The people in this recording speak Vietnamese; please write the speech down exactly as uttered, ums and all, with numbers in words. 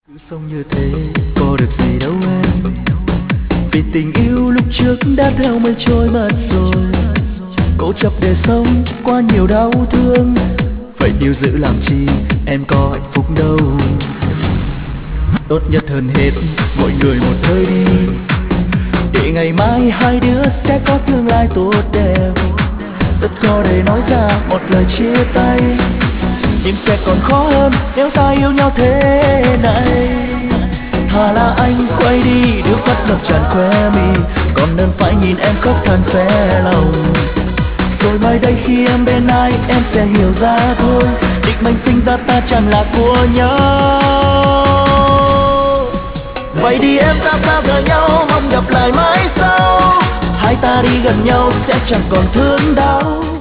Sống như thế có được gì đâu em, vì tình yêu lúc trước đã theo mây trôi mất rồi. Cố chấp để sống qua nhiều đau thương, vậy níu giữ làm chi em có hạnh phúc đâu. Tốt nhất hơn hết mọi người một hơi đi, để ngày mai hai đứa sẽ có tương lai tốt đẹp. Rất khó để nói ra một lời chia tay, nhưng sẽ còn khó hơn nếu ta yêu nhau thế này. Thà là anh quay đi nước mắt ngập tràn khóe mi, còn hơn phải nhìn em khóc than xé lòng. Rồi mai đây khi em bên ai em sẽ hiểu ra thôi, định mệnh sinh ra ta chẳng là của nhau. Vậy đi em ta xa rời nhau, mong gặp lại mãi sau. Hai ta đi gần nhau sẽ chẳng còn thương đau.